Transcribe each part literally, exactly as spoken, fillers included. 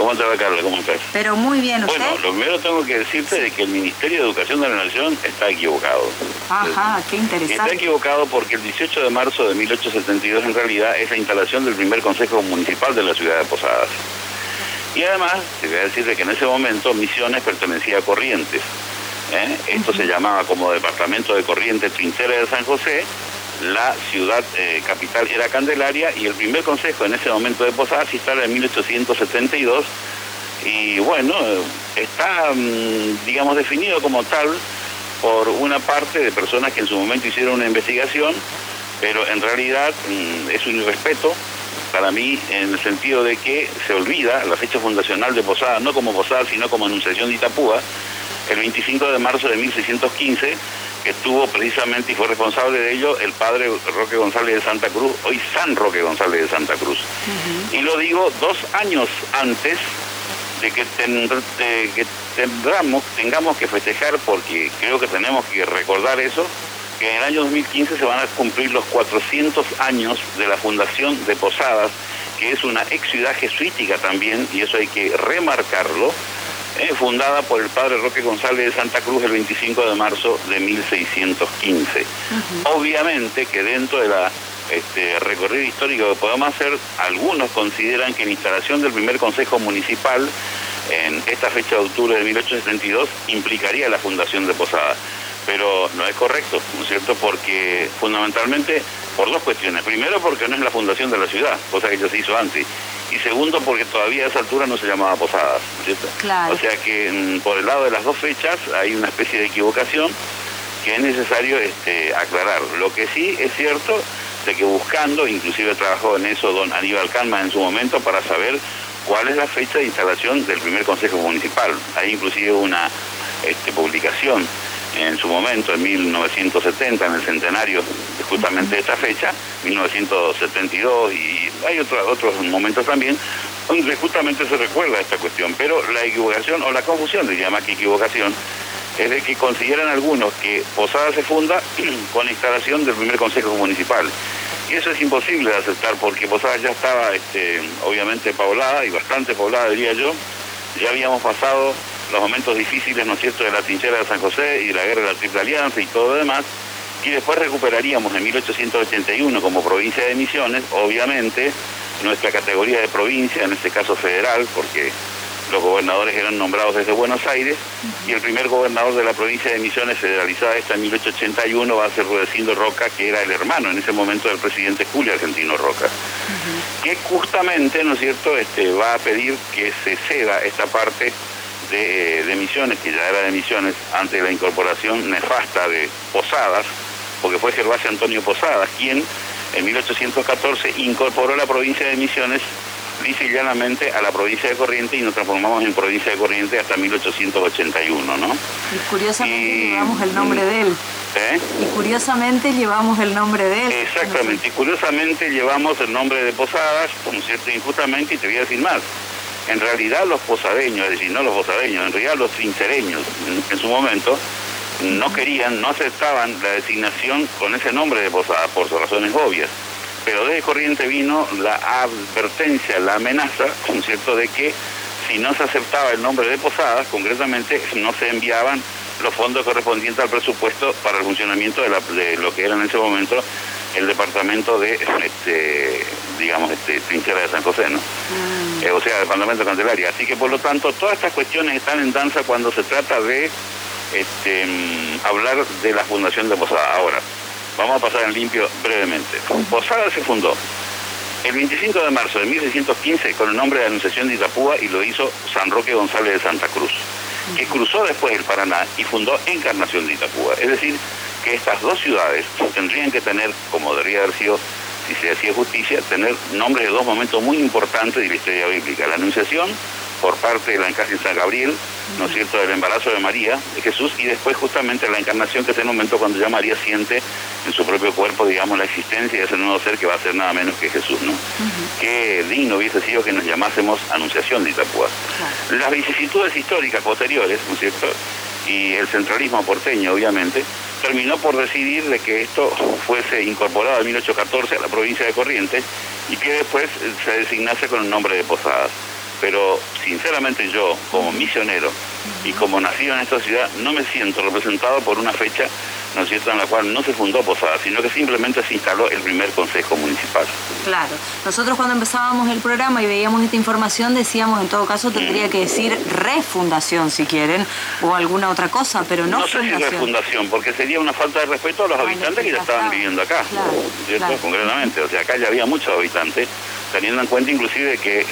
¿Cómo te va, Carla? ¿Cómo estás? Pero muy bien, ¿usted? Bueno, lo primero tengo que decirte de que el Ministerio de Educación de la Nación está equivocado. Ajá, qué interesante. Está equivocado porque el dieciocho de marzo de mil ochocientos setenta y dos en realidad es la instalación del primer Consejo Municipal de la ciudad de Posadas. Y además, te voy a decir de que en ese momento Misiones pertenecía a Corrientes. ¿eh? Esto uh-huh. se llamaba como Departamento de Corrientes Trinchera de San José. La ciudad eh, capital era Candelaria y el primer consejo en ese momento de Posadas se instala en mil ochocientos setenta y dos y bueno, está digamos definido como tal por una parte de personas que en su momento hicieron una investigación, pero en realidad es un irrespeto para mí en el sentido de que se olvida la fecha fundacional de Posadas, no como Posadas sino como Anunciación de Itapúa, el veinticinco de marzo de mil seiscientos quince, que estuvo precisamente y fue responsable de ello el padre Roque González de Santa Cruz, hoy San Roque González de Santa Cruz. Uh-huh. Y lo digo dos años antes de que, ten, de que tendramos, tengamos que festejar, porque creo que tenemos que recordar eso, que en el año dos mil quince se van a cumplir los cuatrocientos años de la fundación de Posadas, que es una ex ciudad jesuítica también, y eso hay que remarcarlo, Eh, fundada por el padre Roque González de Santa Cruz el veinticinco de marzo de mil seiscientos quince. Uh-huh. Obviamente que dentro de la este, recorrido histórico que podemos hacer, algunos consideran que la instalación del primer consejo municipal en esta fecha de octubre de mil ochocientos setenta y dos implicaría la fundación de Posadas. Pero no es correcto, ¿no es cierto? Porque fundamentalmente por dos cuestiones. Primero, porque no es la fundación de la ciudad, cosa que ya se hizo antes. Y segundo, porque todavía a esa altura no se llamaba Posadas, ¿no es cierto? Claro. O sea que mm, por el lado de las dos fechas hay una especie de equivocación que es necesario este, aclarar. Lo que sí es cierto de que buscando, inclusive trabajó en eso don Aníbal Calma en su momento para saber cuál es la fecha de instalación del primer consejo municipal. Hay inclusive una este, publicación en su momento, en mil novecientos setenta, en el centenario de justamente de esta fecha, mil novecientos setenta y dos, y hay otro, otros momentos también, donde justamente se recuerda esta cuestión, pero la equivocación, o la confusión, diría más que equivocación, es de que consideran algunos que Posadas se funda con la instalación del primer consejo municipal. Y eso es imposible de aceptar, porque Posadas ya estaba, este, obviamente, poblada, y bastante poblada, diría yo. Ya habíamos pasado los momentos difíciles, ¿no es cierto?, de la trinchera de San José y de la guerra de la Triple Alianza y todo lo demás, y después recuperaríamos en mil ochocientos ochenta y uno como provincia de Misiones, obviamente, nuestra categoría de provincia, en este caso federal, porque los gobernadores eran nombrados desde Buenos Aires, y el primer gobernador de la provincia de Misiones, federalizada esta en mil ochocientos ochenta y uno, va a ser Rudecindo Roca, que era el hermano en ese momento del presidente Julio Argentino Roca, uh-huh. que justamente, ¿no es cierto?, este, va a pedir que se ceda esta parte De, de Misiones, que ya era de Misiones antes de la incorporación nefasta de Posadas, porque fue Gervasio Antonio Posadas quien en mil ochocientos catorce incorporó la provincia de Misiones lisa y llanamente a la provincia de Corrientes, y nos transformamos en provincia de Corrientes hasta mil ochocientos ochenta y uno, ¿no? Y curiosamente y, llevamos el nombre de él. ¿Eh? Y curiosamente llevamos el nombre de él. Exactamente, y curiosamente llevamos el nombre de Posadas, como cierto, injustamente, y te voy a decir más. En realidad los posadeños, es decir, no los posadeños, en realidad los trinchereños en, en su momento no querían, no aceptaban la designación con ese nombre de Posadas por razones obvias. Pero desde Corrientes vino la advertencia, la amenaza, ¿no es cierto?, de que si no se aceptaba el nombre de Posadas, concretamente no se enviaban los fondos correspondientes al presupuesto para el funcionamiento de, la, de lo que era en ese momento el departamento de, este, digamos, este, Trinchera de San José, ¿no? Mm. Eh, o sea, departamento de Candelaria. Así que, por lo tanto, todas estas cuestiones están en danza cuando se trata de este, hablar de la fundación de Posadas. Ahora, vamos a pasar en limpio brevemente. Posadas se fundó el veinticinco de marzo de mil seiscientos quince con el nombre de Anunciación de Itapúa, y lo hizo San Roque González de Santa Cruz, que cruzó después el Paraná y fundó Encarnación de Itapúa. Es decir, que estas dos ciudades tendrían que tener, como debería haber sido, si se hacía justicia, tener nombres de dos momentos muy importantes de la historia bíblica. La Anunciación, por parte de la encarnación de San Gabriel, ¿no es cierto?, del embarazo de María, de Jesús, y después justamente la Encarnación, que es el momento cuando ya María siente en su propio cuerpo, digamos, la existencia de ese nuevo ser que va a ser nada menos que Jesús, ¿no? Uh-huh. Qué digno hubiese sido que nos llamásemos Anunciación de Itapúa. Uh-huh. Las vicisitudes históricas posteriores, ¿no es cierto?, y el centralismo porteño, obviamente, terminó por decidir de que esto fuese incorporado en mil ochocientos catorce a la provincia de Corrientes, y que después se designase con el nombre de Posadas. pero sinceramente yo, como misionero y como nacido en esta ciudad, no me siento representado por una fecha, ¿no es cierto?, en la cual no se fundó Posadas, sino que simplemente se instaló el primer consejo municipal. Claro. Nosotros cuando empezábamos el programa y veíamos esta información decíamos, en todo caso tendría que decir refundación si quieren, o alguna otra cosa, pero no, no sé fundación. si refundación, porque sería una falta de respeto a los habitantes que ya estaban viviendo acá, claro, ¿cierto? Claro. Concretamente, o sea, acá ya había muchos habitantes, teniendo en cuenta inclusive que,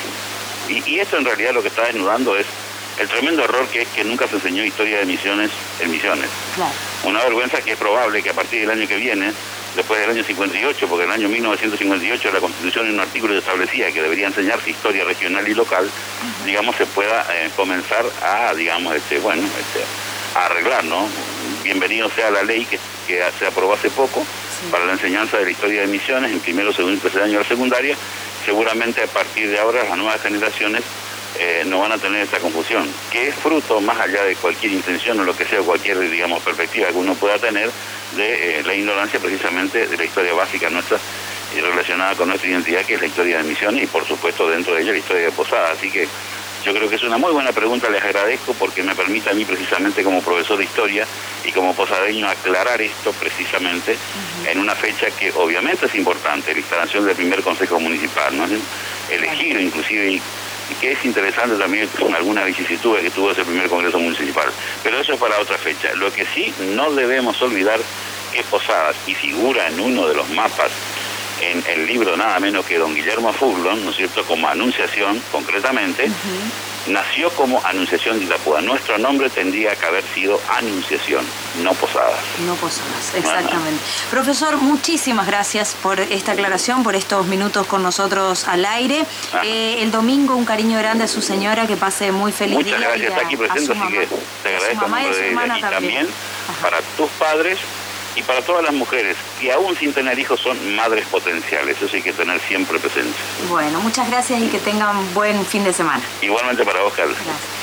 y, y esto en realidad lo que está desnudando es el tremendo error que es que nunca se enseñó historia de Misiones en Misiones. Claro. Una vergüenza que es probable que a partir del año que viene, después del año cincuenta y ocho, porque en el año mil novecientos cincuenta y ocho la Constitución en un artículo establecía que debería enseñarse historia regional y local, uh-huh. digamos, se pueda eh, comenzar a, digamos, este, bueno, este, a arreglar, ¿no? Bienvenido sea la ley que, que se aprobó hace poco sí. para la enseñanza de la historia de Misiones en primero, segundo y tercer año de la secundaria. Seguramente a partir de ahora las nuevas generaciones Eh, no van a tener esta confusión, que es fruto, más allá de cualquier intención o lo que sea, cualquier, digamos, perspectiva que uno pueda tener, de eh, la ignorancia precisamente de la historia básica nuestra y relacionada con nuestra identidad, que es la historia de Misiones y por supuesto dentro de ella la historia de Posadas. Así que yo creo que es una muy buena pregunta, les agradezco porque me permite a mí precisamente como profesor de historia y como posadeño aclarar esto precisamente uh-huh. en una fecha que obviamente es importante, la instalación del primer consejo municipal, ¿no? Elegir inclusive y y que es interesante también con algunas vicisitudes que tuvo ese primer Congreso Municipal. Pero eso es para otra fecha. Lo que sí no debemos olvidar que Posadas, y figura en uno de los mapas, en el libro nada menos que don Guillermo Fuglón, ¿no es cierto?, como Anunciación, concretamente, uh-huh. nació como Anunciación de Itapúa. Nuestro nombre tendría que haber sido Anunciación, no Posadas. No Posadas, exactamente. Bueno. Profesor, muchísimas gracias por esta aclaración, por estos minutos con nosotros al aire. Eh, el domingo un cariño grande a su señora, que pase muy feliz Muchas día. Muchas gracias, está aquí presente, así que te agradezco el nombre de ella. Y también para tus padres y para todas las mujeres que aún sin tener hijos son madres potenciales. Eso hay que tener siempre presente. Bueno, muchas gracias y que tengan buen fin de semana. Igualmente para vos, Carlos. Gracias.